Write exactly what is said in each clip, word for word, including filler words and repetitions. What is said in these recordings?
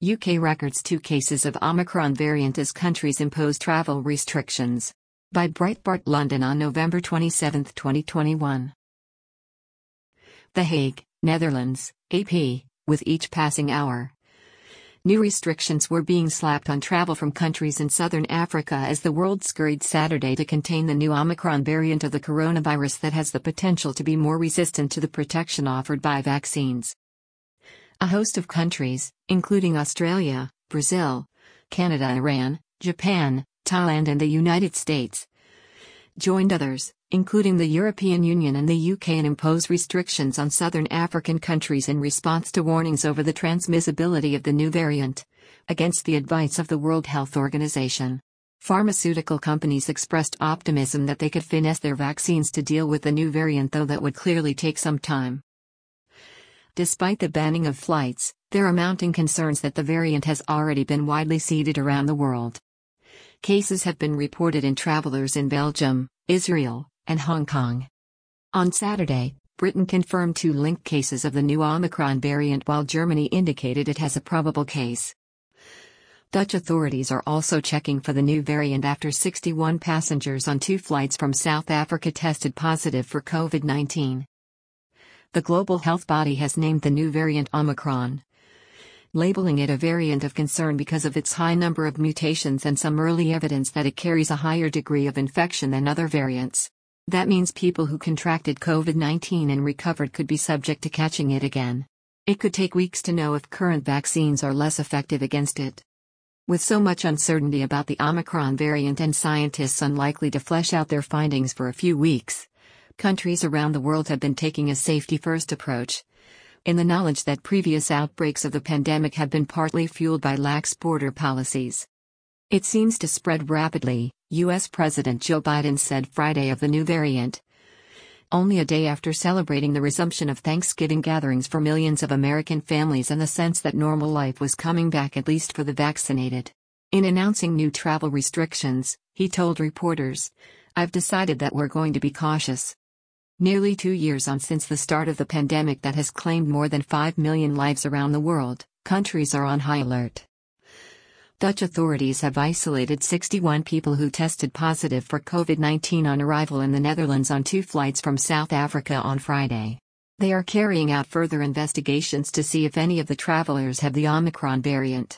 U K records two cases of Omicron variant as countries impose travel restrictions. By Breitbart London on November twenty-seventh, twenty twenty-one. The Hague, Netherlands, A P, with each passing hour. New restrictions were being slapped on travel from countries in southern Africa as the world scurried Saturday to contain the new Omicron variant of the coronavirus that has the potential to be more resistant to the protection offered by vaccines. A host of countries, including Australia, Brazil, Canada, Iran, Japan, Thailand and the United States, joined others, including the European Union and the U K, and impose restrictions on southern African countries in response to warnings over the transmissibility of the new variant, against the advice of the World Health Organization. Pharmaceutical companies expressed optimism that they could finesse their vaccines to deal with the new variant, though that would clearly take some time. Despite the banning of flights, there are mounting concerns that the variant has already been widely seeded around the world. Cases have been reported in travelers in Belgium, Israel, and Hong Kong. On Saturday, Britain confirmed two linked cases of the new Omicron variant, while Germany indicated it has a probable case. Dutch authorities are also checking for the new variant after sixty-one passengers on two flights from South Africa tested positive for COVID nineteen. The global health body has named the new variant Omicron, labeling it a variant of concern because of its high number of mutations and some early evidence that it carries a higher degree of infection than other variants. That means people who contracted COVID nineteen and recovered could be subject to catching it again. It could take weeks to know if current vaccines are less effective against it. With so much uncertainty about the Omicron variant and scientists unlikely to flesh out their findings for a few weeks, countries around the world have been taking a safety-first approach, in the knowledge that previous outbreaks of the pandemic have been partly fueled by lax border policies. It seems to spread rapidly, U S President Joe Biden said Friday of the new variant, only a day after celebrating the resumption of Thanksgiving gatherings for millions of American families and the sense that normal life was coming back, at least for the vaccinated. In announcing new travel restrictions, he told reporters, "I've decided that we're going to be cautious." Nearly two years on since the start of the pandemic that has claimed more than five million lives around the world, countries are on high alert. Dutch authorities have isolated sixty-one people who tested positive for COVID nineteen on arrival in the Netherlands on two flights from South Africa on Friday. They are carrying out further investigations to see if any of the travelers have the Omicron variant.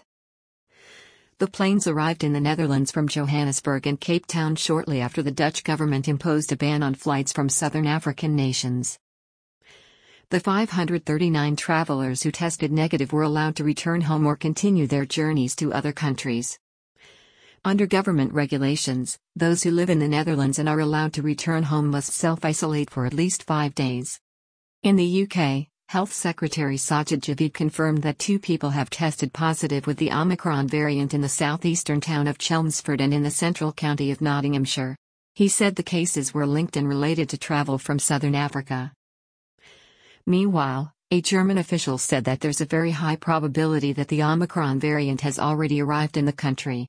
The planes arrived in the Netherlands from Johannesburg and Cape Town shortly after the Dutch government imposed a ban on flights from southern African nations. The five hundred thirty-nine travelers who tested negative were allowed to return home or continue their journeys to other countries. Under government regulations, those who live in the Netherlands and are allowed to return home must self-isolate for at least five days. In the U K, Health Secretary Sajid Javid confirmed that two people have tested positive with the Omicron variant in the southeastern town of Chelmsford and in the central county of Nottinghamshire. He said the cases were linked and related to travel from southern Africa. Meanwhile, a German official said that there's a very high probability that the Omicron variant has already arrived in the country.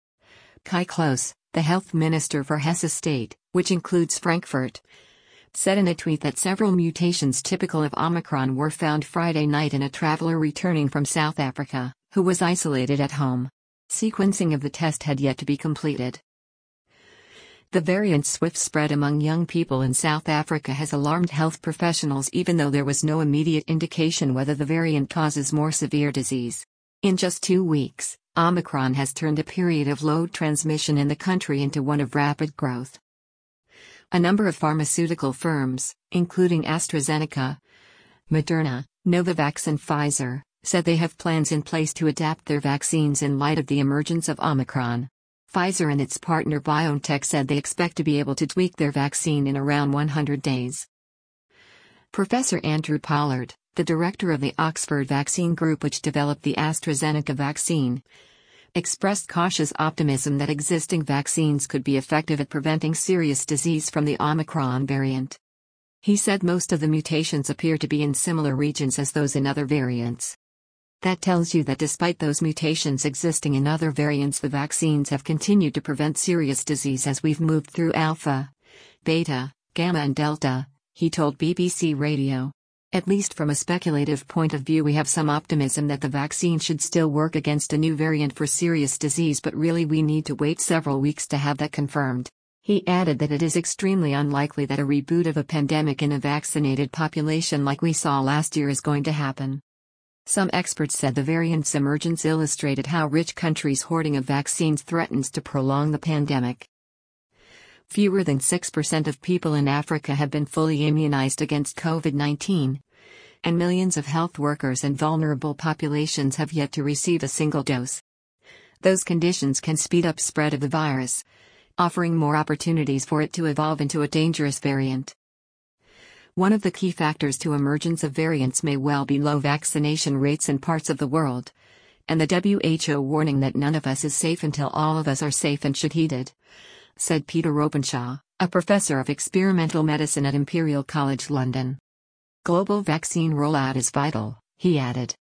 Kai Klose, the health minister for Hesse State, which includes Frankfurt, said in a tweet that several mutations typical of Omicron were found Friday night in a traveler returning from South Africa, who was isolated at home. Sequencing of the test had yet to be completed. The variant's swift spread among young people in South Africa has alarmed health professionals, even though there was no immediate indication whether the variant causes more severe disease. In just two weeks, Omicron has turned a period of low transmission in the country into one of rapid growth. A number of pharmaceutical firms, including AstraZeneca, Moderna, Novavax and Pfizer, said they have plans in place to adapt their vaccines in light of the emergence of Omicron. Pfizer and its partner BioNTech said they expect to be able to tweak their vaccine in around one hundred days. Professor Andrew Pollard, the director of the Oxford Vaccine Group which developed the AstraZeneca vaccine, expressed cautious optimism that existing vaccines could be effective at preventing serious disease from the Omicron variant. He said most of the mutations appear to be in similar regions as those in other variants. That tells you that despite those mutations existing in other variants, the vaccines have continued to prevent serious disease as we've moved through Alpha, Beta, Gamma and Delta, he told B B C Radio. At least from a speculative point of view, we have some optimism that the vaccine should still work against a new variant for serious disease, but really we need to wait several weeks to have that confirmed. He added that it is extremely unlikely that a reboot of a pandemic in a vaccinated population like we saw last year is going to happen. Some experts said the variant's emergence illustrated how rich countries' hoarding of vaccines threatens to prolong the pandemic. Fewer than six percent of people in Africa have been fully immunized against COVID nineteen, and millions of health workers and vulnerable populations have yet to receive a single dose. Those conditions can speed up spread of the virus, offering more opportunities for it to evolve into a dangerous variant. One of the key factors to emergence of variants may well be low vaccination rates in parts of the world, and the W H O warning that none of us is safe until all of us are safe and should heed it, said Peter Openshaw, a professor of experimental medicine at Imperial College London. Global vaccine rollout is vital, he added.